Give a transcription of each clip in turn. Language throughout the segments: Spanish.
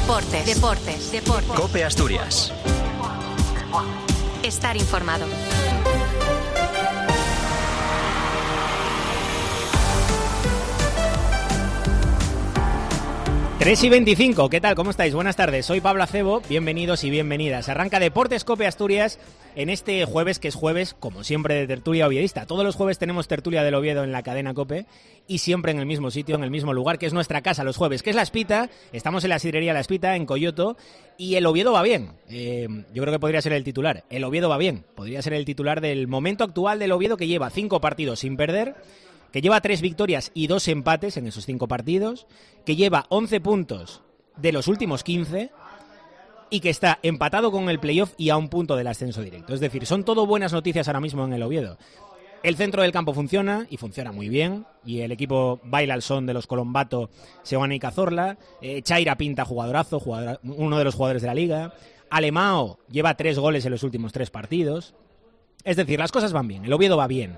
Deportes. COPE Asturias. Estar informado. Tres y 25, ¿qué tal? ¿Cómo estáis? Buenas tardes, soy Pablo Acebo, bienvenidos y bienvenidas. Arranca Deportes COPE Asturias en este jueves, que es jueves, como siempre, de tertulia oviedista. Todos los jueves tenemos tertulia del Oviedo en la cadena COPE y siempre en el mismo sitio, en el mismo lugar, que es nuestra casa los jueves, que es La Espita. Estamos en la sidrería La Espita, en Coyoto, y el Oviedo va bien. Yo creo que podría ser el titular. El Oviedo va bien. Podría ser el titular del momento actual del Oviedo, que lleva 5 partidos sin perder, que lleva 3 victorias y 2 empates en esos 5 partidos, que lleva 11 puntos de los últimos 15 y que está empatado con el playoff y a un punto del ascenso directo. Es decir, son todo buenas noticias ahora mismo en el Oviedo. El centro del campo funciona, y funciona muy bien, y el equipo baila al son de los Colombato, Seoane y Cazorla. Chaira pinta jugadorazo, uno de los jugadores de la liga. Alemao lleva 3 goles en los últimos 3 partidos. Es decir, las cosas van bien, el Oviedo va bien.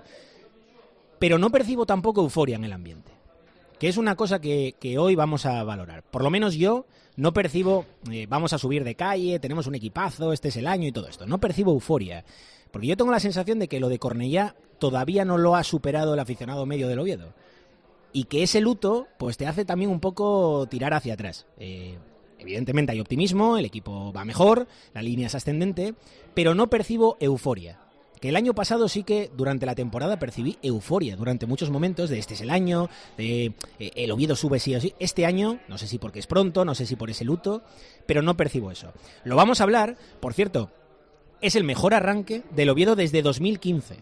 Pero no percibo tampoco euforia en el ambiente, que es una cosa que hoy vamos a valorar. Por lo menos yo no percibo, vamos a subir de calle, tenemos un equipazo, este es el año y todo esto. No percibo euforia, porque yo tengo la sensación de que lo de Cornellá todavía no lo ha superado el aficionado medio del Oviedo. Y que ese luto pues te hace también un poco tirar hacia atrás. Evidentemente hay optimismo, el equipo va mejor, la línea es ascendente, pero no percibo euforia. Que el año pasado sí que durante la temporada percibí euforia durante muchos momentos de este es el año, de el Oviedo sube sí o sí. Este año, no sé si porque es pronto, no sé si por ese luto, pero no percibo eso. Lo vamos a hablar, por cierto, es el mejor arranque del Oviedo desde 2015.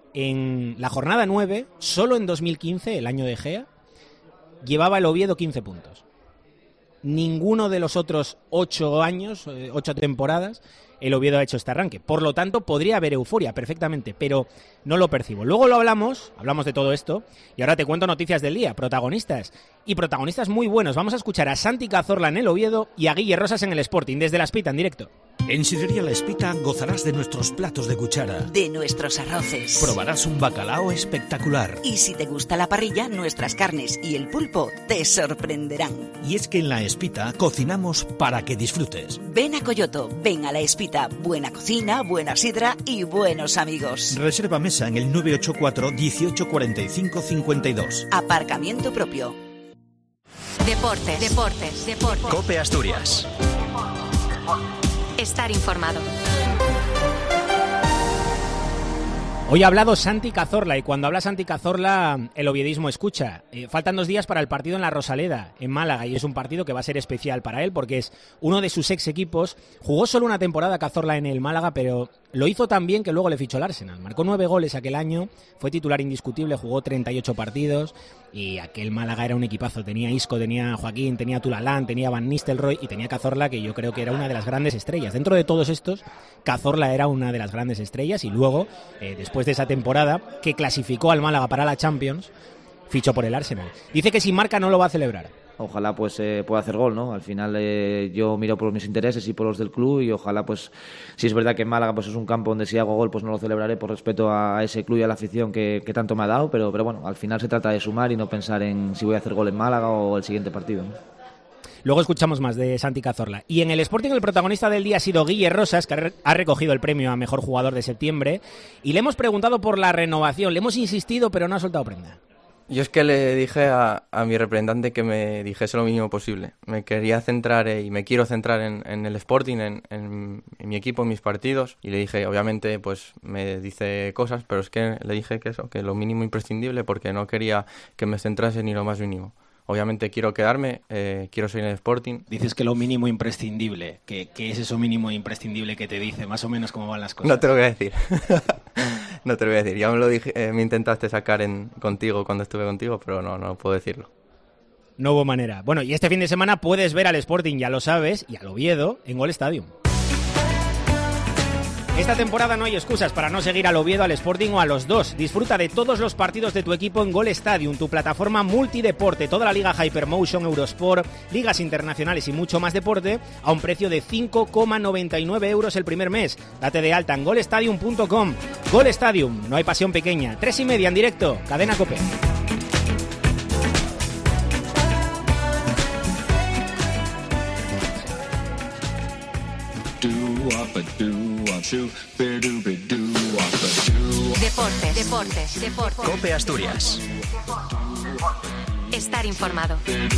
En la jornada 9, solo en 2015, el año de Gea, llevaba el Oviedo 15 puntos. Ninguno de los otros 8 años, 8 temporadas, el Oviedo ha hecho este arranque. Por lo tanto, podría haber euforia perfectamente, pero no lo percibo. Luego lo hablamos de todo esto, y ahora te cuento noticias del día, protagonistas muy buenos. Vamos a escuchar a Santi Cazorla en el Oviedo y a Guille Rosas en el Sporting, desde La Espita en directo. En Sidrería La Espita gozarás de nuestros platos de cuchara, de nuestros arroces. Probarás un bacalao espectacular. Y si te gusta la parrilla, nuestras carnes y el pulpo te sorprenderán. Y es que en La Espita cocinamos para que disfrutes. Ven a Coyoto, ven a La Espita. Buena cocina, buena sidra y buenos amigos. Reserva mesa en el 984 18 45 52. Aparcamiento propio. Deportes. COPE Asturias. Estar informado. Hoy ha hablado Santi Cazorla, y cuando habla Santi Cazorla, el oviedismo escucha. Faltan 2 días para el partido en la Rosaleda, en Málaga, y es un partido que va a ser especial para él porque es uno de sus ex equipos. Jugó solo una temporada Cazorla en el Málaga, pero lo hizo tan bien que luego le fichó el Arsenal. Marcó 9 goles aquel año, fue titular indiscutible, jugó 38 partidos, y aquel Málaga era un equipazo. Tenía Isco, tenía Joaquín, tenía Tulalán, tenía Van Nistelrooy y tenía Cazorla, que yo creo que era una de las grandes estrellas. Dentro de todos estos, Cazorla era una de las grandes estrellas, y luego, después de esa temporada, que clasificó al Málaga para la Champions, fichó por el Arsenal. Dice que si marca no lo va a celebrar. Ojalá pues pueda hacer gol, ¿no? Al final yo miro por mis intereses y por los del club, y ojalá pues si es verdad que en Málaga pues es un campo donde si hago gol pues no lo celebraré por respeto a ese club y a la afición que tanto me ha dado, pero bueno, al final se trata de sumar y no pensar en si voy a hacer gol en Málaga o el siguiente partido, ¿no? Luego escuchamos más de Santi Cazorla. Y en el Sporting el protagonista del día ha sido Guille Rosas, que ha recogido el premio a Mejor Jugador de septiembre, y le hemos preguntado por la renovación. Le hemos insistido, pero no ha soltado prenda. Yo es que le dije a mi representante que me dijese lo mínimo posible. Me quería centrar y me quiero centrar en el Sporting, en mi equipo, en mis partidos. Y le dije, obviamente, pues me dice cosas, pero es que le dije que lo mínimo imprescindible, porque no quería que me centrase ni lo más mínimo. Obviamente quiero quedarme, quiero seguir en el Sporting. Dices que lo mínimo imprescindible. ¿Qué es eso mínimo imprescindible que te dice? Más o menos cómo van las cosas. No te lo voy a decir. No te lo voy a decir. Ya me lo dije, me intentaste sacar contigo cuando estuve contigo, pero no puedo decirlo. No hubo manera. Bueno, y este fin de semana puedes ver al Sporting, ya lo sabes, y al Oviedo en Gol Stadium. Esta temporada no hay excusas para no seguir al Oviedo, al Sporting o a los dos. Disfruta de todos los partidos de tu equipo en Gol Stadium, tu plataforma multideporte. Toda la Liga Hypermotion, Eurosport, ligas internacionales y mucho más deporte a un precio de 5,99 euros el primer mes. Date de alta en golstadium.com. Gol Stadium, no hay pasión pequeña. 3:30 en directo, Cadena COPE. Deportes. Cope Asturias. Estar informado.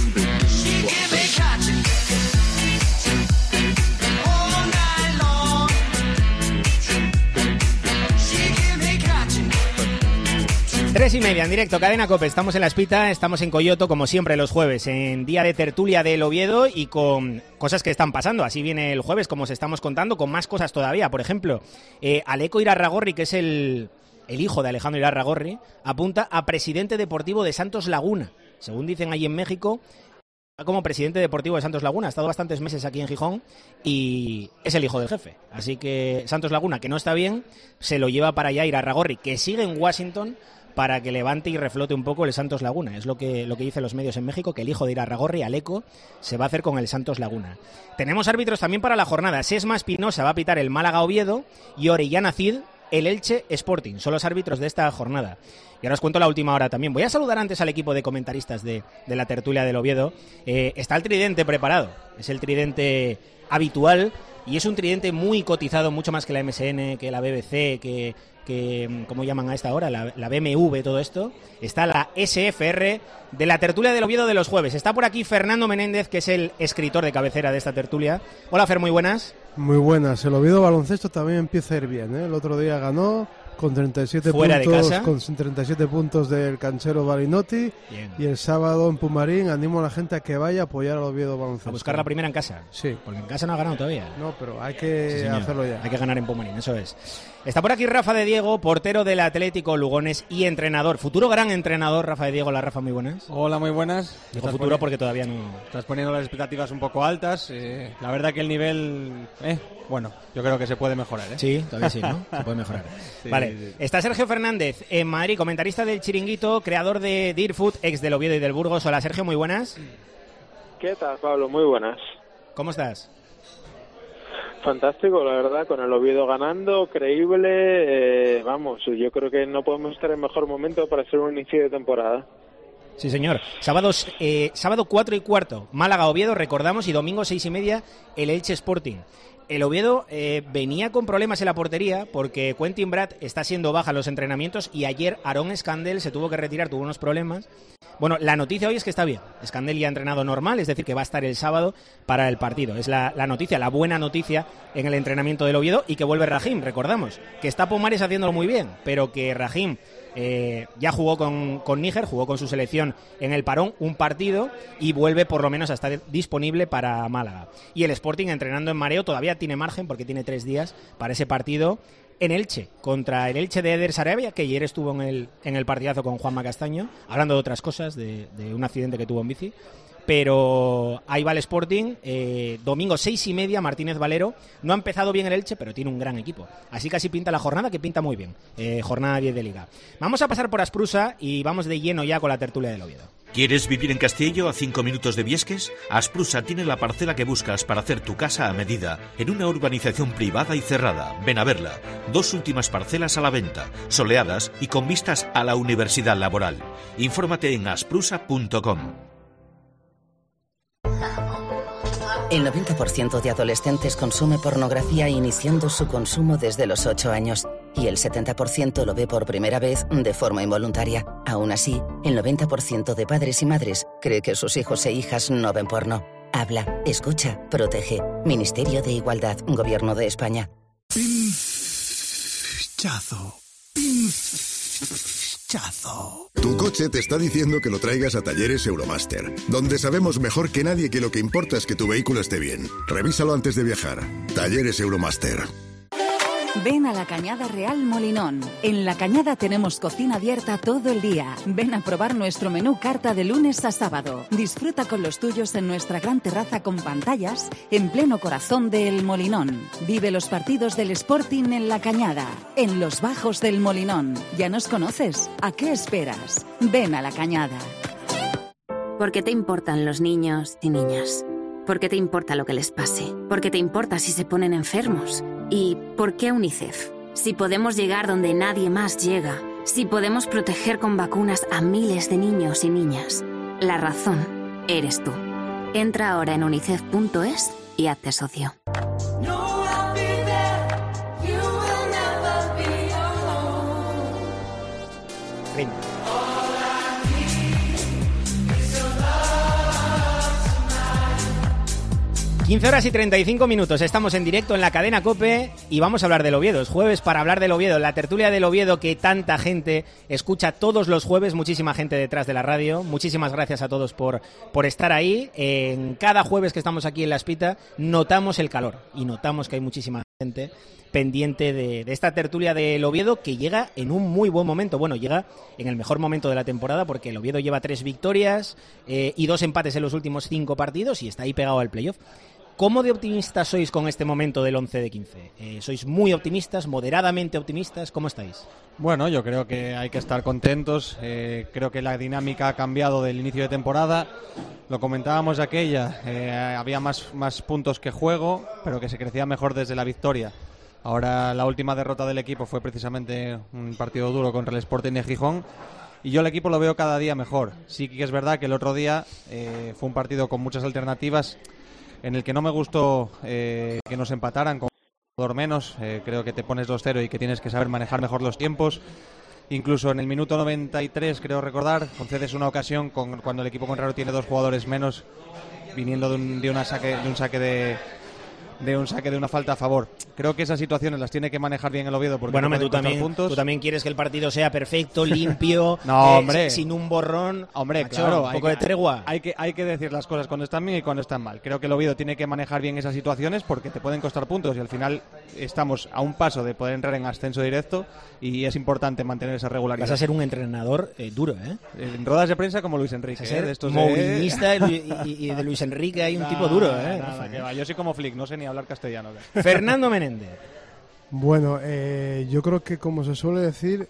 Tres y media en directo, Cadena Cope. Estamos en La Espita, estamos en Coyoto, como siempre los jueves, en día de tertulia del Oviedo y con cosas que están pasando. Así viene el jueves, como os estamos contando, con más cosas todavía. Por ejemplo, Aleco Irarragorri, que es el hijo de Alejandro Irarragorri, apunta a presidente deportivo de Santos Laguna. Según dicen allí en México, como presidente deportivo de Santos Laguna. Ha estado bastantes meses aquí en Gijón y es el hijo del jefe. Así que Santos Laguna, que no está bien, se lo lleva para allá Irarragorri, que sigue en Washington, para que levante y reflote un poco el Santos Laguna. Es lo que dicen los medios en México, que el hijo de Irarragorri, Aleco, se va a hacer con el Santos Laguna. Tenemos árbitros también para la jornada. Sesma Espinosa va a pitar el Málaga Oviedo y Orellana Cid el Elche Sporting. Son los árbitros de esta jornada. Y ahora os cuento la última hora también. Voy a saludar antes al equipo de comentaristas de la tertulia del Oviedo. Está el tridente preparado. Es el tridente habitual y es un tridente muy cotizado, mucho más que la MSN, que la BBC, que ¿cómo llaman a esta hora? La BMW, todo esto. Está la SFR de la tertulia del Oviedo de los jueves. Está por aquí Fernando Menéndez, que es el escritor de cabecera de esta tertulia. Hola, Fer, muy buenas. Muy buenas. El Oviedo baloncesto también empieza a ir bien, ¿eh? El otro día ganó con 37 fuera puntos, de casa, con 37 puntos del canchero Balinotti. Bien. Y el sábado en Pumarín animo a la gente a que vaya a apoyar al Oviedo baloncesto. A buscar la primera en casa. Sí. Porque en casa no ha ganado todavía. No, pero hay que hacerlo ya. Hay que ganar en Pumarín, eso es. Está por aquí Rafa de Diego, portero del Atlético Lugones y entrenador, futuro gran entrenador, Rafa de Diego. Hola, Rafa, muy buenas. Hola, muy buenas. Digo futuro porque todavía no... Estás poniendo las expectativas un poco altas. La verdad que el nivel... bueno, yo creo que se puede mejorar, ¿eh? Sí, todavía sí, ¿no? Se puede mejorar. Sí, vale, sí. Está Sergio Fernández en Madrid, comentarista del Chiringuito, creador de Deerfoot, ex del Oviedo y del Burgos. Hola, Sergio, muy buenas. ¿Qué tal, Pablo? Muy buenas. ¿Cómo estás? Fantástico, la verdad, con el Oviedo ganando, creíble, vamos, yo creo que no podemos estar en mejor momento para hacer un inicio de temporada. Sí, señor. Sábado 4:15, Málaga-Oviedo, recordamos, y domingo 6:30, el Elche Sporting. El Oviedo venía con problemas en la portería porque Quentin Brad está siendo baja en los entrenamientos y ayer Aaron Escandel se tuvo que retirar, tuvo unos problemas. Bueno, la noticia hoy es que está bien. Escandel ya ha entrenado normal, es decir, que va a estar el sábado para el partido. Es la noticia, la buena noticia en el entrenamiento del Oviedo, y que vuelve Rahim, recordamos, que está Pomares haciéndolo muy bien, pero que Rahim ya jugó con Níger, jugó con su selección en el parón un partido y vuelve por lo menos a estar disponible para Málaga. Y el Sporting entrenando en mareo todavía tiene margen porque tiene 3 días para ese partido en Elche, contra el Elche de Eder Sarabia, que ayer estuvo en el partidazo con Juanma Castaño, hablando de otras cosas, de un accidente que tuvo en bici. Pero ahí va el Sporting, domingo 6:30, Martínez Valero. No ha empezado bien el Elche, pero tiene un gran equipo. Así que así pinta la jornada, que pinta muy bien. Jornada 10 de Liga. Vamos a pasar por Asprusa y vamos de lleno ya con la tertulia del Oviedo. ¿Quieres vivir en Castillo, a 5 minutos de Viesques? Asprusa tiene la parcela que buscas para hacer tu casa a medida, en una urbanización privada y cerrada. Ven a verla. 2 últimas parcelas a la venta, soleadas y con vistas a la Universidad Laboral. Infórmate en asprusa.com. El 90% de adolescentes consume pornografía iniciando su consumo desde los 8 años y el 70% lo ve por primera vez de forma involuntaria. Aún así, el 90% de padres y madres cree que sus hijos e hijas no ven porno. Habla, escucha, protege. Ministerio de Igualdad, Gobierno de España. Pinchazo. Tu coche te está diciendo que lo traigas a Talleres Euromaster, donde sabemos mejor que nadie que lo que importa es que tu vehículo esté bien. Revísalo antes de viajar. Talleres Euromaster. Ven a La Cañada Real Molinón. En La Cañada tenemos cocina abierta todo el día. Ven a probar nuestro menú carta de lunes a sábado. Disfruta con los tuyos en nuestra gran terraza con pantallas en pleno corazón de El Molinón. Vive los partidos del Sporting en La Cañada, en los bajos del Molinón. ¿Ya nos conoces? ¿A qué esperas? Ven a La Cañada. ¿Por qué te importan los niños y niñas? ¿Por qué te importa lo que les pase? ¿Por qué te importa si se ponen enfermos? ¿Y por qué UNICEF? Si podemos llegar donde nadie más llega, si podemos proteger con vacunas a miles de niños y niñas, la razón eres tú. Entra ahora en unicef.es y hazte socio. fin. 15 horas y 35 minutos, estamos en directo en la cadena COPE y vamos a hablar del Oviedo. Es jueves para hablar del Oviedo, la tertulia del Oviedo que tanta gente escucha todos los jueves, muchísima gente detrás de la radio. Muchísimas gracias a todos por estar ahí. En cada jueves que estamos aquí en La Espita notamos el calor y notamos que hay muchísima gente pendiente de esta tertulia del Oviedo, que llega en un muy buen momento. Bueno, llega en el mejor momento de la temporada, porque el Oviedo lleva 3 victorias y 2 empates en los últimos 5 partidos y está ahí pegado al playoff. ¿Cómo de optimistas sois con este momento del 11 de 15? ¿Sois muy optimistas, moderadamente optimistas? ¿Cómo estáis? Bueno, yo creo que hay que estar contentos. Creo que la dinámica ha cambiado del inicio de temporada. Lo comentábamos aquella, había más puntos que juego, pero que se crecía mejor desde la victoria. Ahora la última derrota del equipo fue precisamente un partido duro contra el Sporting de Gijón. Y yo el equipo lo veo cada día mejor. Sí que es verdad que el otro día fue un partido con muchas alternativas, en el que no me gustó que nos empataran con un jugador menos. Creo que te pones 2-0 y que tienes que saber manejar mejor los tiempos. Incluso en el minuto 93, creo recordar, concedes una ocasión cuando el equipo contrario tiene 2 jugadores menos, viniendo de un saque de una falta a favor. Creo que esas situaciones las tiene que manejar bien el Oviedo, porque bueno, no tú también quieres que el partido sea perfecto, limpio, no, hombre, sin un borrón. Hombre, macho, claro, un poco de tregua. Hay que decir las cosas cuando están bien y cuando están mal. Creo que el Oviedo tiene que manejar bien esas situaciones, porque te pueden costar puntos y al final estamos a un paso de poder entrar en ascenso directo y es importante mantener esa regularidad. Vas a ser un entrenador duro, ¿eh? En ruedas de prensa como Luis Enrique. Vas a ser de estos mourinista y de Luis Enrique hay un tipo duro, ¿eh? Nada, que va. Yo soy como Flick, no sé ni hablar castellano. Fernando Menéndez. Bueno, yo creo que, como se suele decir,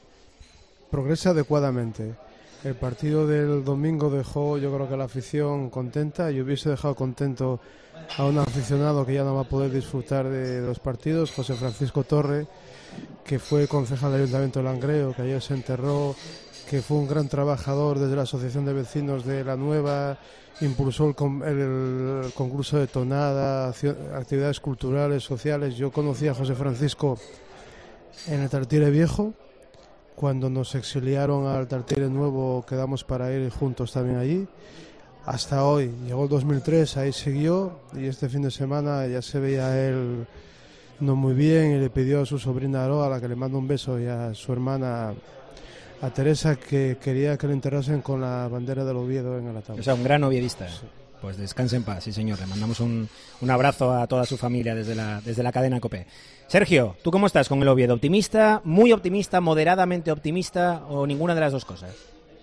progresa adecuadamente. El partido del domingo dejó, yo creo que la afición contenta. Yo hubiese dejado contento a un aficionado que ya no va a poder disfrutar de los partidos, José Francisco Torre, que fue concejal del Ayuntamiento de Langreo, que ayer se enterró, que fue un gran trabajador desde la Asociación de Vecinos de La Nueva, impulsó el concurso de tonada, actividades culturales, sociales. Yo conocí a José Francisco en el Tartiere Viejo. Cuando nos exiliaron al Tartiere Nuevo, quedamos para ir juntos también allí. Hasta hoy, llegó el 2003, ahí siguió, y este fin de semana ya se veía él no muy bien y le pidió a su sobrina Aroa, a la que le mando un beso, y a su hermana, a Teresa, que quería que le enterrasen con la bandera del Oviedo en el ataúd. O sea, un gran oviedista. Sí. Pues descanse en paz, sí señor. Le mandamos un abrazo a toda su familia desde la cadena COPE. Sergio, ¿tú cómo estás con el Oviedo? ¿Optimista, muy optimista, moderadamente optimista o ninguna de las dos cosas?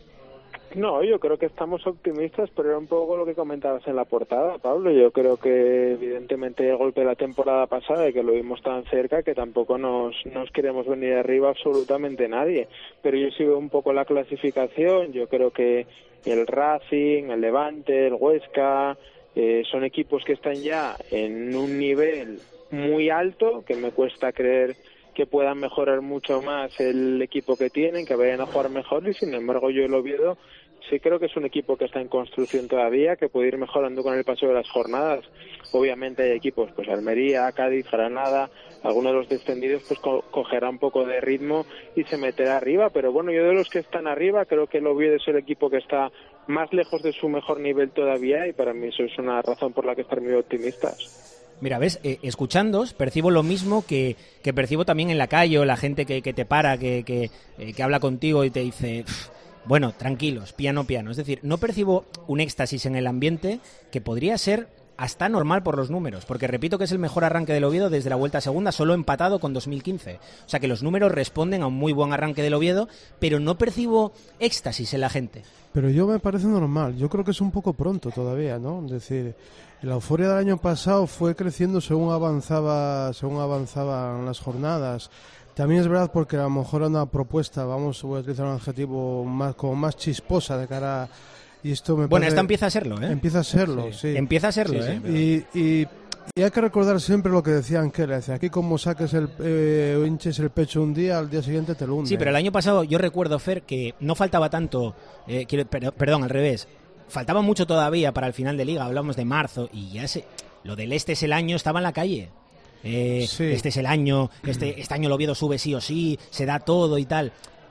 No, yo creo que estamos optimistas, pero era un poco lo que comentabas en la portada, Pablo. Yo creo que evidentemente el golpe de la temporada pasada y que lo vimos tan cerca que tampoco nos queremos venir arriba absolutamente nadie. Pero yo sigo un poco la clasificación. Yo creo que el Racing, el Levante, el Huesca, son equipos que están ya en un nivel muy alto, que me cuesta creer que puedan mejorar mucho más el equipo que tienen, que vayan a jugar mejor, y sin embargo yo el Oviedo sí creo que es un equipo que está en construcción todavía, que puede ir mejorando con el paso de las jornadas. Obviamente hay equipos, pues Almería, Cádiz, Granada, algunos de los descendidos pues cogerá un poco de ritmo y se meterá arriba, pero bueno, yo de los que están arriba creo que el Oviedo es el equipo que está más lejos de su mejor nivel todavía, y para mí eso es una razón por la que estar muy optimistas. Mira, ves, escuchándoos percibo lo mismo que percibo también en la calle, o la gente que te para, que habla contigo y te dice, bueno, tranquilos, piano. Es decir, no percibo un éxtasis en el ambiente que podría ser hasta normal por los números, porque repito que es el mejor arranque del Oviedo desde la vuelta segunda, solo empatado con 2015. O sea que los números responden a un muy buen arranque del Oviedo, pero no percibo éxtasis en la gente. Pero yo me parece normal, yo creo que es un poco pronto todavía, ¿no? Es decir, la euforia del año pasado fue creciendo según avanzaban las jornadas. También es verdad porque a lo mejor era una propuesta, voy a utilizar un adjetivo como más chisposa de cara a... Y esto me bueno, esta empieza a serlo, ¿eh? Empieza a serlo, sí. Empieza a serlo, ¿eh? Y hay que recordar siempre lo que decía Anquela. Aquí como saques hinches el pecho un día, al día siguiente te lo hunde. Sí, pero el año pasado yo recuerdo, Fer, que no faltaba tanto... perdón, al revés. Faltaba mucho todavía para el final de Liga. Hablamos de marzo y ya lo del este es el año estaba en la calle. Sí. Este es el año, este año el Oviedo sube sí o sí, se da todo y tal.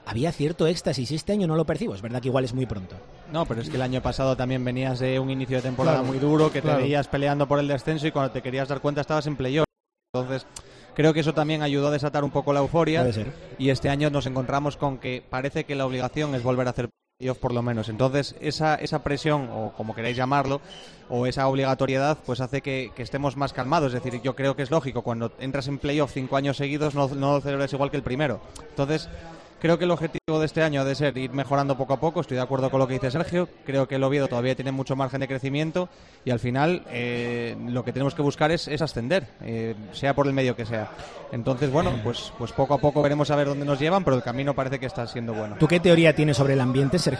había cierto éxtasis. Este año no lo percibo, es verdad que igual es muy pronto. No, pero es que el año pasado también venías de un inicio de temporada muy duro, que te veías peleando por el descenso y cuando te querías dar cuenta estabas en playoff. Entonces, creo que eso también ayudó a desatar un poco la euforia. Puede ser. Y este año nos encontramos con que parece que la obligación es volver a hacer playoff por lo menos. Entonces, esa presión, o como queráis llamarlo, o esa obligatoriedad, pues hace que estemos más calmados. Es decir, yo creo que es lógico, cuando entras en playoff 5 años seguidos, no lo celebres igual que el primero. Entonces, creo que el objetivo de este año ha de ser ir mejorando poco a poco. Estoy de acuerdo con lo que dice Sergio. Creo que el Oviedo todavía tiene mucho margen de crecimiento y al final lo que tenemos que buscar es ascender, sea por el medio que sea. Entonces, bueno, pues poco a poco veremos a ver dónde nos llevan, pero el camino parece que está siendo bueno. ¿Tú qué teoría tienes sobre el ambiente, Sergio?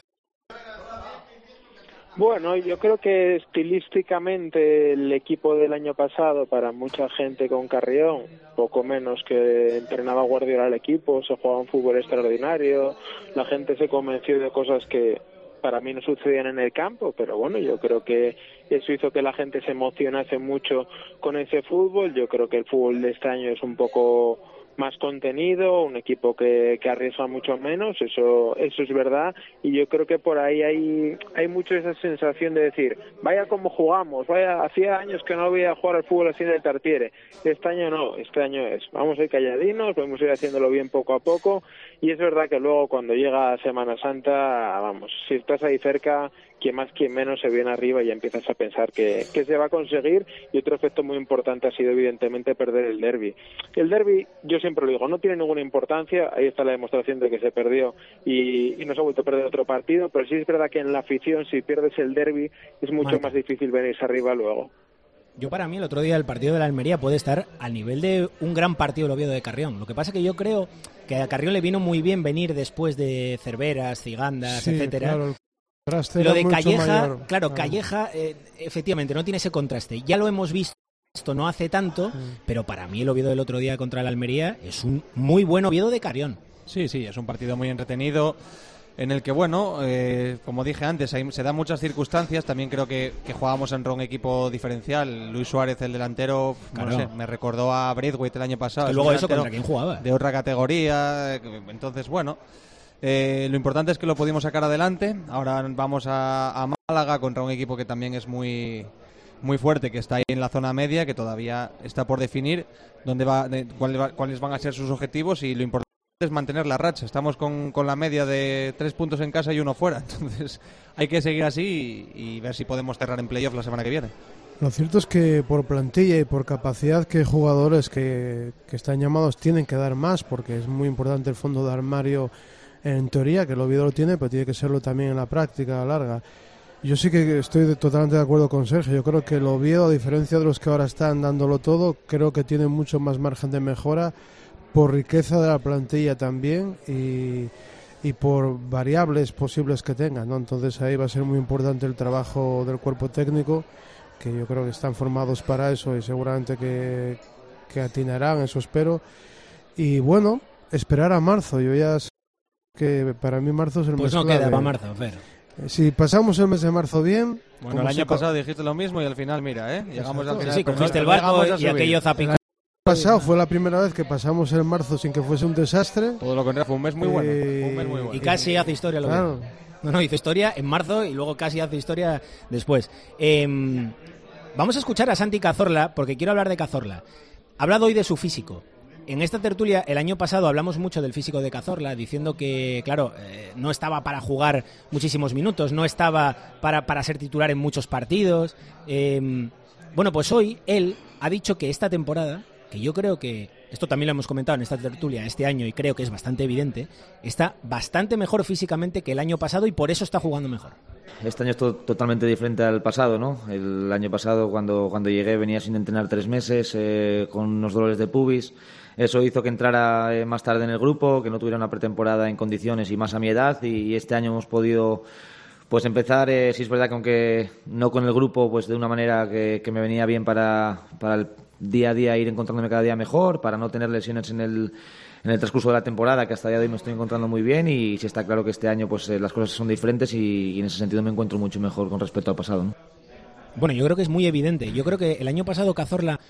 Bueno, yo creo que estilísticamente el equipo del año pasado, para mucha gente con Carrión, poco menos que entrenaba Guardiola al equipo, se jugaba un fútbol extraordinario, la gente se convenció de cosas que para mí no sucedían en el campo, pero bueno, yo creo que eso hizo que la gente se emocionase mucho con ese fútbol. Yo creo que el fútbol de este año es un poco más contenido, un equipo que arriesga mucho menos, eso es verdad, y yo creo que por ahí hay mucho esa sensación de decir, vaya como jugamos, hacía años que no veía jugar al fútbol así en el Tartiere, este año no, este año vamos a ir calladinos, vamos a ir haciéndolo bien poco a poco, y es verdad que luego cuando llega Semana Santa, vamos, si estás ahí cerca, quien más, quien menos se viene arriba y ya empiezas a pensar que se va a conseguir. Y otro efecto muy importante ha sido evidentemente perder el derbi. El derbi, yo siempre lo digo, no tiene ninguna importancia, ahí está la demostración de que se perdió y no se ha vuelto a perder otro partido, pero sí es verdad que en la afición, si pierdes el derbi, es mucho más difícil venirse arriba luego. Yo para mí el otro día el partido de la Almería puede estar al nivel de un gran partido del Oviedo de Carrión. Lo que pasa es que yo creo que a Carrión le vino muy bien venir después de Cerveras, Cigandas, etcétera. Claro. Lo de Calleja, Calleja efectivamente no tiene ese contraste. Ya lo hemos visto, esto no hace tanto, pero para mí el Oviedo del otro día contra el Almería es un muy buen Oviedo de Carrión. Sí, es un partido muy entretenido en el que, bueno, como dije antes, se dan muchas circunstancias. También creo que jugábamos en un equipo diferencial. Luis Suárez, el delantero, no sé, me recordó a Braithwaite el año pasado. Que luego eso, ¿contra quién jugaba? De otra categoría. Entonces, bueno, lo importante es que lo pudimos sacar adelante. Ahora vamos a Málaga contra un equipo que también es muy fuerte, que está ahí en la zona media, que todavía está por definir cuáles van a ser sus objetivos, y lo importante es mantener la racha. Estamos con la media de 3 puntos en casa y 1 fuera, entonces hay que seguir así y ver si podemos cerrar en playoff la semana que viene. Lo cierto es que por plantilla y por capacidad que jugadores que están llamados tienen que dar más, porque es muy importante el fondo de armario en teoría, que el Oviedo lo tiene, pero tiene que serlo también en la práctica larga. Yo sí que estoy totalmente de acuerdo con Sergio. Yo creo que el Oviedo, a diferencia de los que ahora están dándolo todo, creo que tiene mucho más margen de mejora por riqueza de la plantilla también y por variables posibles que tengan, ¿no? Entonces ahí va a ser muy importante el trabajo del cuerpo técnico, que yo creo que están formados para eso y seguramente que atinarán, eso espero. Y bueno, esperar a marzo. Yo ya sé que para mí marzo es el mes clave. Pues no queda para marzo, Fer. Si pasamos el mes de marzo bien... Bueno, el año pasado dijiste lo mismo y al final, mira, llegamos al final. Sí, cogiste el barco y aquello zapicó. El pasado fue la primera vez que pasamos el marzo sin que fuese un desastre. Todo lo contrario, fue un mes muy bueno. Y casi hace historia lo claro. No, hizo historia en marzo y luego casi hace historia después. Vamos a escuchar a Santi Cazorla, porque quiero hablar de Cazorla. Ha hablado hoy de su físico. En esta tertulia, el año pasado, hablamos mucho del físico de Cazorla, diciendo que, claro, no estaba para jugar muchísimos minutos, no estaba para ser titular en muchos partidos. Bueno, pues hoy él ha dicho que esta temporada, que yo creo que, esto también lo hemos comentado en esta tertulia este año y creo que es bastante evidente, está bastante mejor físicamente que el año pasado y por eso está jugando mejor. Este año es totalmente diferente al pasado, ¿no? El año pasado, cuando llegué, venía sin entrenar 3 meses, con unos dolores de pubis. Eso hizo que entrara más tarde en el grupo, que no tuviera una pretemporada en condiciones y más a mi edad, y este año hemos podido pues empezar, sí es verdad que aunque no con el grupo, pues de una manera que me venía bien para el día a día ir encontrándome cada día mejor, para no tener lesiones en el transcurso de la temporada, que hasta el día de hoy me estoy encontrando muy bien, y sí está claro que este año pues las cosas son diferentes y en ese sentido me encuentro mucho mejor con respecto al pasado, ¿no? Bueno, yo creo que es muy evidente. Yo creo que el año pasado Cazorla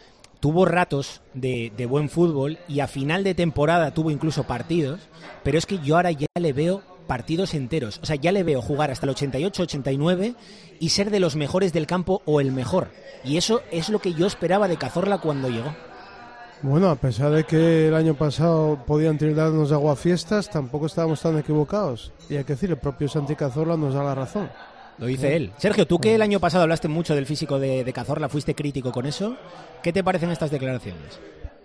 tuvo ratos de buen fútbol y a final de temporada tuvo incluso partidos, pero es que yo ahora ya le veo partidos enteros. O sea, ya le veo jugar hasta el 88-89 y ser de los mejores del campo o el mejor. Y eso es lo que yo esperaba de Cazorla cuando llegó. Bueno, a pesar de que el año pasado podían tildarnos de aguafiestas, tampoco estábamos tan equivocados. Y hay que decir, el propio Santi Cazorla nos da la razón. Lo dice él. Sergio, tú que el año pasado hablaste mucho del físico de Cazorla, fuiste crítico con eso, ¿qué te parecen estas declaraciones?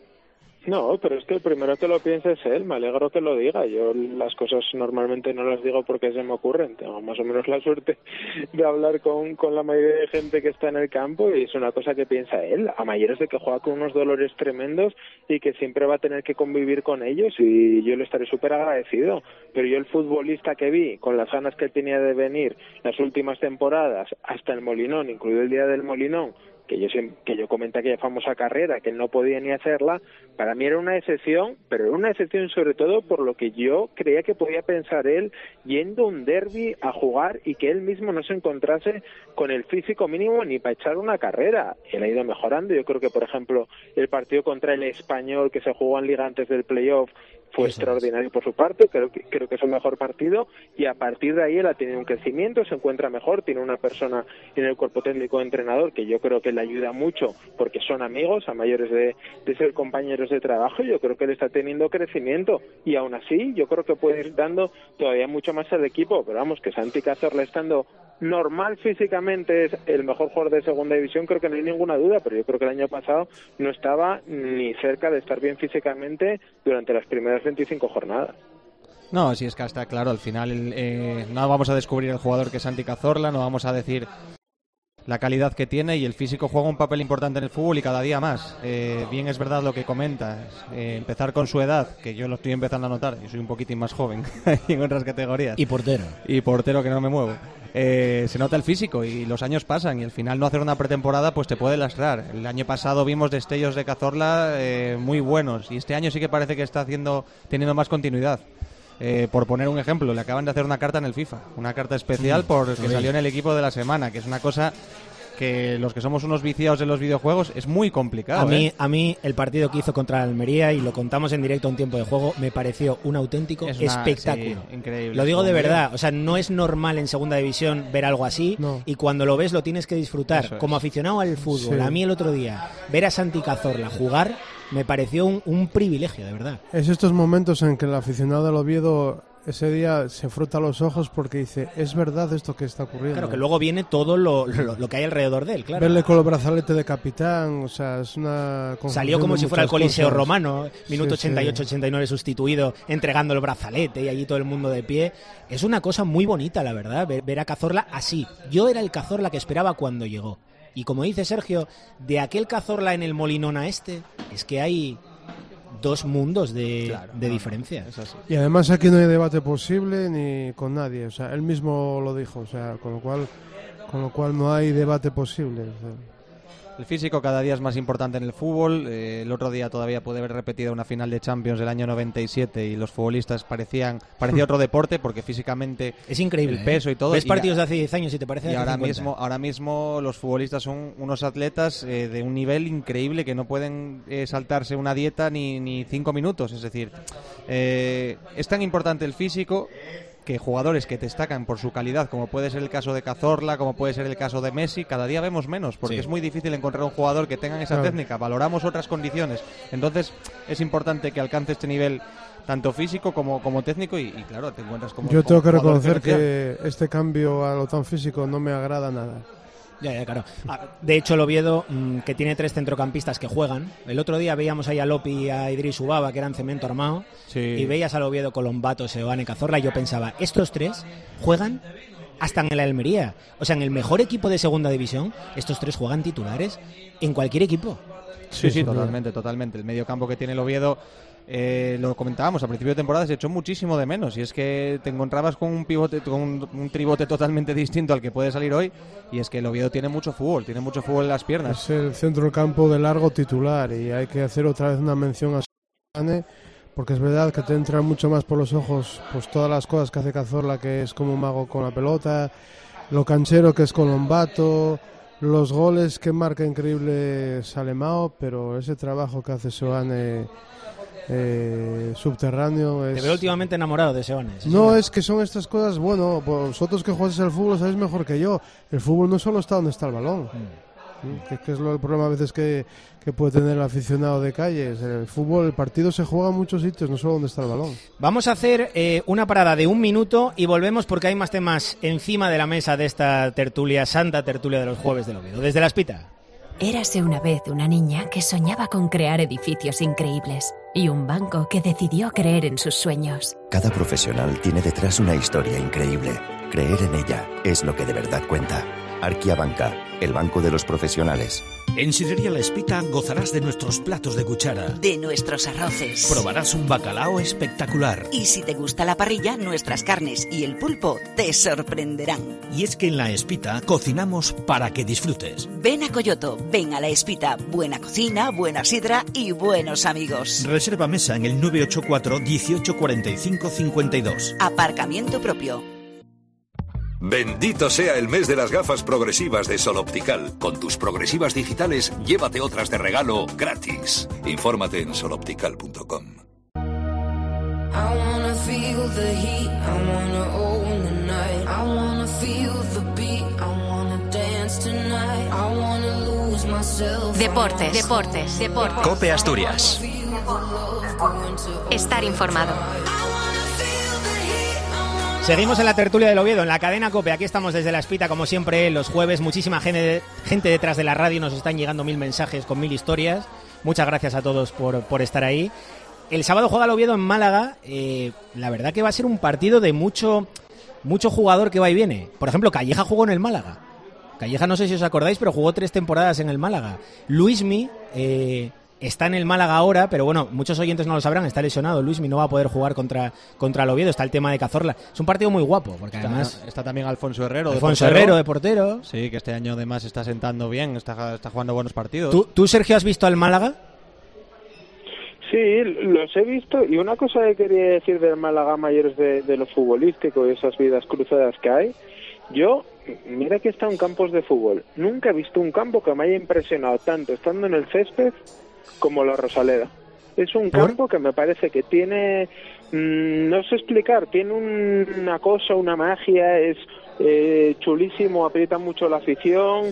No, pero es que el primero que lo piensa es él, me alegro que lo diga. Yo las cosas normalmente no las digo porque se me ocurren, tengo más o menos la suerte de hablar con la mayoría de gente que está en el campo y es una cosa que piensa él, a mayores de que juega con unos dolores tremendos y que siempre va a tener que convivir con ellos y yo le estaré súper agradecido, pero yo el futbolista que vi, con las ganas que él tenía de venir las últimas temporadas hasta el Molinón, incluido el día del Molinón, que yo comenté aquella famosa carrera, que él no podía ni hacerla, para mí era una excepción, pero era una excepción sobre todo por lo que yo creía que podía pensar él yendo a un derbi a jugar y que él mismo no se encontrase con el físico mínimo ni para echar una carrera. Él ha ido mejorando, yo creo que por ejemplo el partido contra el Español que se jugó en Liga antes del playoff fue extraordinario por su parte, creo que es el mejor partido y a partir de ahí él ha tenido un crecimiento, se encuentra mejor, tiene una persona en el cuerpo técnico de entrenador que yo creo que le ayuda mucho porque son amigos, a mayores de ser compañeros de trabajo, yo creo que él está teniendo crecimiento y aún así yo creo que puede ir dando todavía mucho más al equipo, pero vamos, que Santi Cazorla estando normal físicamente es el mejor jugador de segunda división, creo que no hay ninguna duda, pero yo creo que el año pasado no estaba ni cerca de estar bien físicamente durante las primeras 25 jornadas. No, sí, es que está claro, al final no vamos a descubrir el jugador que es Santi Cazorla, no vamos a decir la calidad que tiene y el físico juega un papel importante en el fútbol y cada día más. Bien es verdad lo que comentas, empezar con su edad, que yo lo estoy empezando a notar, yo soy un poquitín más joven en otras categorías. Y portero. Y portero que no me muevo. Se nota el físico y los años pasan y al final no hacer una pretemporada pues te puede lastrar. El año pasado vimos destellos de Cazorla muy buenos y este año sí que parece que está teniendo más continuidad. Por poner un ejemplo, le acaban de hacer una carta en el FIFA, una carta especial porque salió en el equipo de la semana, que es una cosa que los que somos unos viciados en los videojuegos es muy complicado. A mí el partido que hizo contra Almería, y lo contamos en directo a un tiempo de juego, me pareció un auténtico espectáculo. Sí, increíble. Lo digo de verdad, o sea, no es normal en segunda división ver algo así, y cuando lo ves lo tienes que disfrutar. Como aficionado al fútbol, a mí el otro día, ver a Santi Cazorla jugar me pareció un privilegio, de verdad. Es estos momentos en que el aficionado del Oviedo ese día se frota los ojos porque dice, es verdad esto que está ocurriendo. Claro, que luego viene todo lo que hay alrededor de él, claro. Verle con el brazalete de capitán, o sea, es una... Salió como si fuera el Coliseo romano, minuto 88-89 sustituido, entregando el brazalete y allí todo el mundo de pie. Es una cosa muy bonita, la verdad, ver a Cazorla así. Yo era el Cazorla que esperaba cuando llegó. Y como dice Sergio, de aquel Cazorla en el Molinón a este, es que hay dos mundos de diferencia. Es así. Y además aquí no hay debate posible ni con nadie, o sea, él mismo lo dijo, o sea, con lo cual no hay debate posible. O sea. El físico cada día es más importante en el fútbol. El otro día todavía pude haber repetido una final de Champions del año 97 y los futbolistas parecía otro deporte porque físicamente es increíble, el peso y todo. Ves partidos de hace 10 años y te parece. Y ahora mismo los futbolistas son unos atletas de un nivel increíble que no pueden saltarse una dieta ni 5 minutos. Es decir, es tan importante el físico que jugadores que destacan por su calidad, como puede ser el caso de Cazorla, como puede ser el caso de Messi, cada día vemos menos, porque es muy difícil encontrar un jugador que tenga esa técnica, valoramos otras condiciones, entonces es importante que alcance este nivel tanto físico como técnico y claro, te encuentras como... Yo tengo que reconocer que este cambio a lo tan físico no me agrada nada. Ya, claro. De hecho, el Oviedo, que tiene 3 centrocampistas que juegan. El otro día veíamos ahí a Lopi y a Idris Ubaba, que eran cemento armado, y veías al Oviedo con Lombato, Seoane, Cazorla, y yo pensaba, estos 3 juegan hasta en el Almería. O sea, en el mejor equipo de segunda división, estos 3 juegan titulares en cualquier equipo. Sí, totalmente. El medio campo que tiene el Oviedo... lo comentábamos, a principio de temporada se echó muchísimo de menos y es que te encontrabas con un pivote, con un tribote totalmente distinto al que puede salir hoy y es que el Oviedo tiene mucho fútbol en las piernas. Es el centro del campo de largo titular y hay que hacer otra vez una mención a Seoane porque es verdad que te entran mucho más por los ojos pues todas las cosas que hace Cazorla, que es como un mago con la pelota, lo canchero que es con Lombato, los goles que marca increíble Salemao, pero ese trabajo que hace Seoane subterráneo es... Te veo últimamente enamorado de Seoane. No, es que son estas cosas, bueno, vosotros que jugáis al fútbol sabéis mejor que yo, el fútbol no solo está donde está el balón. Que es el problema a veces que puede tener el aficionado de calles. En el fútbol, el partido se juega en muchos sitios, no solo donde está el balón. Vamos a hacer una parada de 1 minuto y volvemos porque hay más temas encima de la mesa de esta tertulia, santa tertulia de los jueves del Oviedo. Desde La Espita. Érase una vez una niña que soñaba con crear edificios increíbles y un banco que decidió creer en sus sueños. Cada profesional tiene detrás una historia increíble. Creer en ella es lo que de verdad cuenta. Arquia Banca, el banco de los profesionales. En Sidrería La Espita gozarás de nuestros platos de cuchara. De nuestros arroces. Probarás un bacalao espectacular. Y si te gusta la parrilla, nuestras carnes y el pulpo te sorprenderán. Y es que en La Espita cocinamos para que disfrutes. Ven a Coyoto, ven a La Espita. Buena cocina, buena sidra y buenos amigos. Reserva mesa en el 984 18 45 52. Aparcamiento propio. Bendito sea el mes de las gafas progresivas de Sol Optical. Con tus progresivas digitales, llévate otras de regalo gratis. Infórmate en soloptical.com. Deportes. COPE Asturias. Estar informado. Seguimos en la tertulia del Oviedo, en la cadena COPE. Aquí estamos desde La Espita, como siempre, los jueves. Muchísima gente detrás de la radio. Nos están llegando 1000 mensajes con 1000 historias. Muchas gracias a todos por estar ahí. El sábado juega el Oviedo en Málaga. La verdad que va a ser un partido de mucho jugador que va y viene. Por ejemplo, Calleja jugó en el Málaga. Calleja, no sé si os acordáis, pero jugó 3 temporadas en el Málaga. Luismi está en el Málaga ahora, pero bueno, muchos oyentes no lo sabrán, está lesionado. Luismi no va a poder jugar contra el Oviedo. Está el tema de Cazorla. Es un partido muy guapo, porque además... Está también Alfonso Herrero de portero. Sí, que este año además está sentando bien, está jugando buenos partidos. ¿Tú, Sergio, has visto al Málaga? Sí, los he visto, y una cosa que quería decir del Málaga mayores de lo futbolístico y esas vidas cruzadas que hay, yo, mira que he estado en campos de fútbol, nunca he visto un campo que me haya impresionado tanto estando en el césped como la Rosaleda. Es un campo que me parece que tiene, no sé explicar, tiene una cosa, una magia, es chulísimo, aprieta mucho la afición.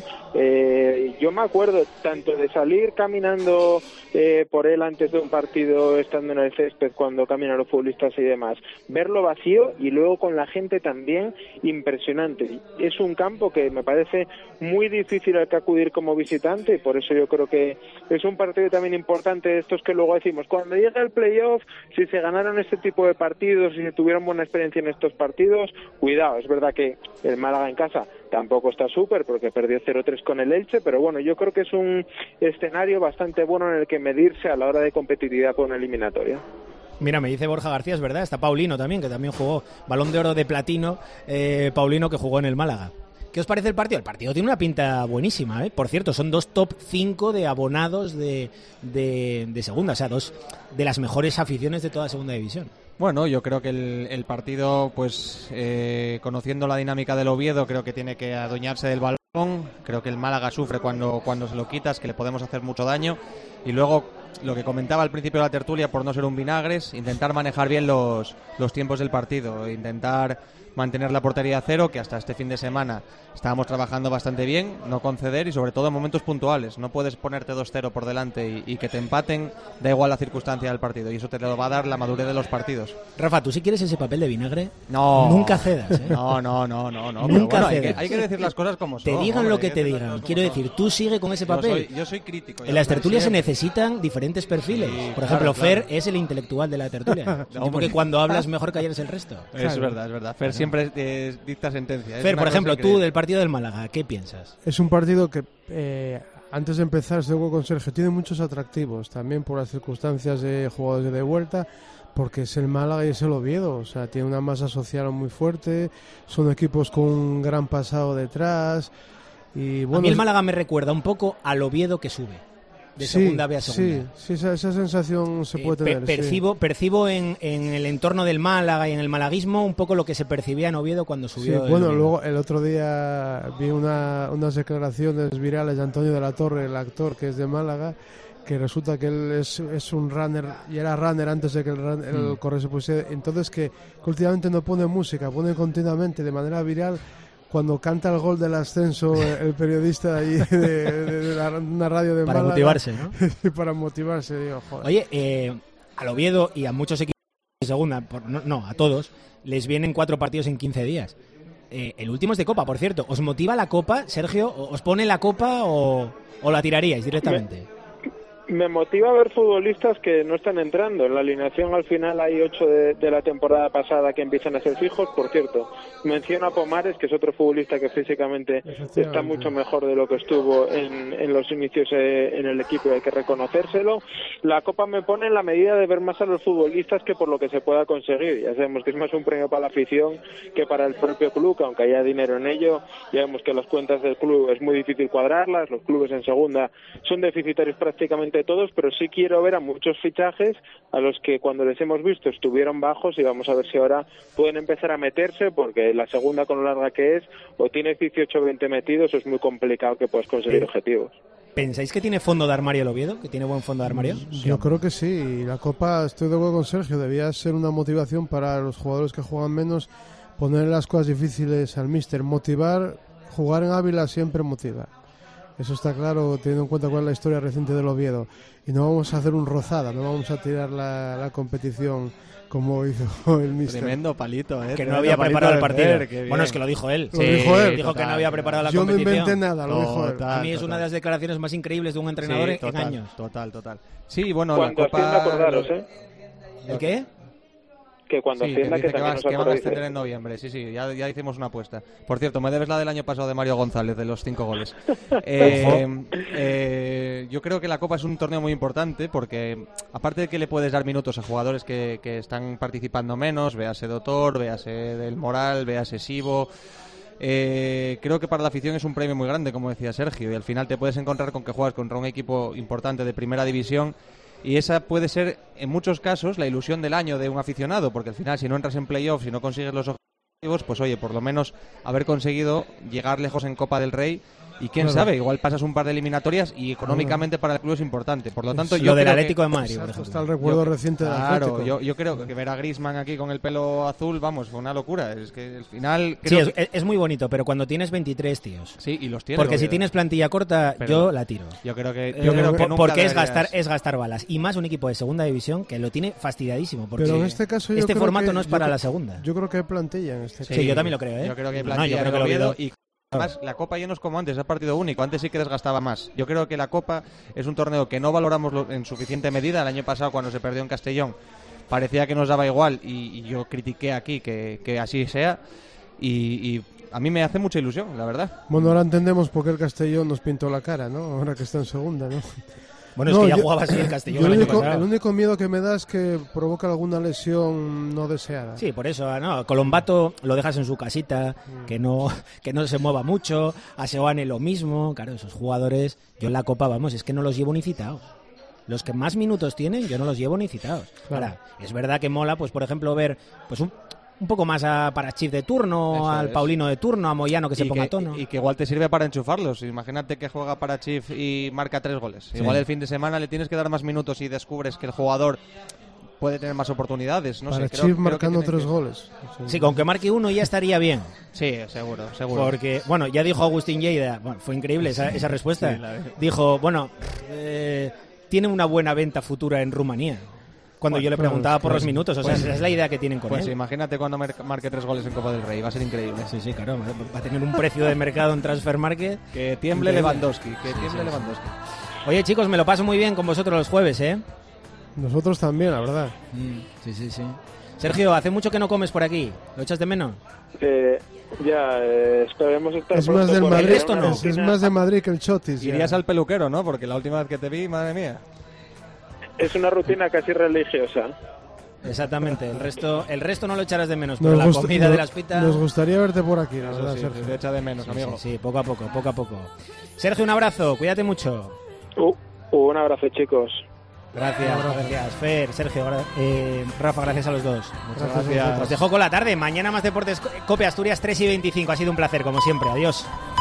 Yo me acuerdo tanto de salir caminando por él antes de un partido, estando en el césped cuando caminan los futbolistas y demás, verlo vacío, y luego con la gente también impresionante. Es un campo que me parece muy difícil al que acudir como visitante, y por eso yo creo que es un partido también importante de estos que luego decimos, cuando llega el playoff, si se ganaron este tipo de partidos, si se tuvieron buena experiencia en estos partidos, cuidado. Es verdad que el Málaga en casa tampoco está súper porque perdió 0-3 con el Elche, pero bueno, yo creo que es un escenario bastante bueno en el que medirse a la hora de competitividad con una eliminatoria. Mira, me dice Borja García, es verdad, está Paulino también, que también jugó Balón de Oro de Platino, Paulino, que jugó en el Málaga. ¿Qué os parece el partido? El partido tiene una pinta buenísima, ¿eh? Por cierto, son 2 top 5 de abonados de segunda, o sea, 2 de las mejores aficiones de toda segunda división. Bueno, yo creo que el partido, pues conociendo la dinámica del Oviedo, creo que tiene que adueñarse del balón. Creo que el Málaga sufre cuando se lo quitas, que le podemos hacer mucho daño. Y luego, lo que comentaba al principio de la tertulia, por no ser un vinagres, intentar manejar bien los tiempos del partido, intentar mantener la portería a cero, que hasta este fin de semana estábamos trabajando bastante bien, no conceder y sobre todo en momentos puntuales. No puedes ponerte 2-0 por delante y que te empaten, da igual la circunstancia del partido, y eso te lo va a dar la madurez de los partidos. Rafa, ¿tú si quieres ese papel de vinagre? No. Nunca cedas, ¿eh? No. Nunca bueno, cedas. Hay que decir las cosas como son. Te digan lo que te digan. Quiero decir, tú sigue con ese papel. Yo soy crítico. En las tertulias se necesitan diferentes perfiles. Sí, por ejemplo, claro. Fer es el intelectual de la tertulia. Porque cuando hablas mejor calles el resto. Es verdad. Fer siempre dicta sentencia. Fer, por ejemplo, tú del partido del Málaga, ¿qué piensas? Es un partido que, antes de empezar, estoy con Sergio, tiene muchos atractivos, también por las circunstancias de jugadores de vuelta, porque es el Málaga y es el Oviedo, o sea, tiene una masa social muy fuerte, son equipos con un gran pasado detrás. Y bueno, a mí el Málaga me recuerda un poco al Oviedo que sube. de segunda B a segunda. Sí, esa sensación se puede tener. Percibo en el entorno del Málaga y en el malaguismo un poco lo que se percibía en Oviedo cuando subió. Sí, bueno, luego el otro día vi unas declaraciones virales de Antonio de la Torre, el actor que es de Málaga, que resulta que él es un runner y era runner antes de que el correo se pusiera. Entonces que últimamente no pone música, pone continuamente de manera viral cuando canta el gol del ascenso el periodista ahí de una radio de para Málaga. Motivarse, ¿no? Para motivarse, digo, joder. Oye, al Oviedo y a muchos equipos de segunda, a todos, les vienen 4 partidos en 15 días. El último es de Copa, por cierto. ¿Os motiva la Copa, Sergio? ¿Os pone la Copa o la tiraríais directamente? Me motiva ver futbolistas que no están entrando. En la alineación al final hay 8 de la temporada pasada que empiezan a ser fijos. Por cierto, menciono a Pomares, que es otro futbolista que físicamente está mucho mejor de lo que estuvo en los inicios en el equipo, y hay que reconocérselo. La Copa me pone en la medida de ver más a los futbolistas que por lo que se pueda conseguir. Ya sabemos que es más un premio para la afición que para el propio club, que aunque haya dinero en ello, ya vemos que las cuentas del club es muy difícil cuadrarlas. Los clubes en segunda son deficitarios prácticamente todos, pero sí quiero ver a muchos fichajes a los que cuando les hemos visto estuvieron bajos, y vamos a ver si ahora pueden empezar a meterse, porque la segunda, con lo larga que es, o tienes 18 o 20 metidos, es muy complicado que puedas conseguir objetivos. ¿Pensáis que tiene fondo de armario el Oviedo? ¿Que tiene buen fondo de armario? Yo creo que sí. La Copa, estoy de acuerdo con Sergio, debía ser una motivación para los jugadores que juegan menos, poner las cosas difíciles al míster, motivar. Jugar en Ávila siempre motiva. Eso está claro, teniendo en cuenta cuál es la historia reciente del Oviedo. Y no vamos a hacer un rozada, no vamos a tirar la competición como hizo el míster. Tremendo palito, que no había preparado el partido. Bueno, es que lo dijo él. Lo dijo él. Dijo que no había preparado la Yo competición. Yo no inventé nada, lo dijo él. A mí es una de las declaraciones más increíbles de un entrenador en años. Total. Sí, bueno, cuando la Copa... acordaros, ¿El qué? Que cuando ascienda, que también que van a ascender en noviembre. Sí, ya hicimos una apuesta. Por cierto, me debes la del año pasado de Mario González, de los 5 goles. Yo creo que la Copa es un torneo muy importante porque, aparte de que le puedes dar minutos a jugadores que están participando menos, véase Dotor, véase Del Moral, véase Sibo... creo que para la afición es un premio muy grande, como decía Sergio, y al final te puedes encontrar con que juegas contra un equipo importante de primera división. Y esa puede ser, en muchos casos, la ilusión del año de un aficionado, porque al final, si no entras en playoffs, si no consigues los objetivos, pues oye, por lo menos haber conseguido llegar lejos en Copa del Rey. Y quién sabe, igual pasas un par de eliminatorias y económicamente para el club es importante. Por lo tanto, yo lo del creo Atlético de Madrid, por ejemplo. Está el recuerdo reciente del Atlético. Claro, yo creo que ver a Griezmann aquí con el pelo azul, vamos, fue una locura. Es que al final... Sí, es muy bonito, pero cuando tienes 23 tíos. Sí, y los tienes. Porque si tienes plantilla corta, yo la tiro. Yo creo que nunca porque es gastar balas. Y más un equipo de segunda división que lo tiene fastidiadísimo. Porque pero en este caso este formato no es para la segunda. Yo creo que hay plantilla en este caso. Sí, yo también lo creo, ¿eh? Yo creo que hay plantilla en el Oviedo y... Además, la Copa ya no es como antes, es partido único. Antes sí que desgastaba más. Yo creo que la Copa es un torneo que no valoramos en suficiente medida. El año pasado, cuando se perdió en Castellón, parecía que nos daba igual y yo critiqué aquí que así sea. Y a mí me hace mucha ilusión, la verdad. Bueno, ahora entendemos por qué el Castellón nos pintó la cara, ¿no? Ahora que está en segunda, ¿no? Bueno, es que ya jugaba así el Castellón el año pasado. El único miedo que me da es que provoque alguna lesión no deseada. Sí, por eso, ¿no? Colombato lo dejas en su casita, que no se mueva mucho. A Seoane lo mismo. Claro, esos jugadores, yo en la Copa, vamos, es que no los llevo ni citados. Los que más minutos tienen, yo no los llevo ni citados. Claro. Ahora, es verdad que mola, pues por ejemplo, ver pues un poco más a Parachif de turno, eso al es. Paulino de turno, a Moyano que se ponga a tono. Y que igual te sirve para enchufarlos. Imagínate que juega Parachif y marca 3 goles. Sí. Igual el fin de semana le tienes que dar más minutos y descubres que el jugador puede tener más oportunidades. No sé, Parachif marcando 3 goles. Sí, con que marque uno ya estaría bien. Sí, seguro. Porque, bueno, ya dijo Agustín Lleida, bueno, fue increíble esa respuesta. Sí, dijo, bueno, tiene una buena venta futura en Rumanía. Cuando yo le preguntaba por los minutos, o sea, esa es la idea que tienen con él. Pues imagínate cuando marque 3 goles en Copa del Rey, va a ser increíble. Sí, claro, va a tener un precio de mercado en Transfer Market. Que tiemble Lewandowski, Lewandowski. Oye, chicos, me lo paso muy bien con vosotros los jueves, ¿eh? Nosotros también, la verdad. Sí. Sergio, ¿hace mucho que no comes por aquí? ¿Lo echas de menos? Esperemos estar es más del por Madrid, ahí, esto no. Es más de Madrid que el Chotis. Irías al peluquero, ¿no? Porque la última vez que te vi, madre mía. Es una rutina casi religiosa. Exactamente, el resto no lo echarás de menos, pero la comida de las pitas... Nos gustaría verte por aquí, la verdad, sí, Sergio. te echa de menos, amigo. Sí, poco a poco. Sergio, un abrazo, cuídate mucho. Un abrazo, chicos. Gracias, Fer, Sergio, Rafa, gracias a los dos. Muchas gracias. Os dejo con la tarde. Mañana más Deportes COPE Asturias 3:25. Ha sido un placer, como siempre. Adiós.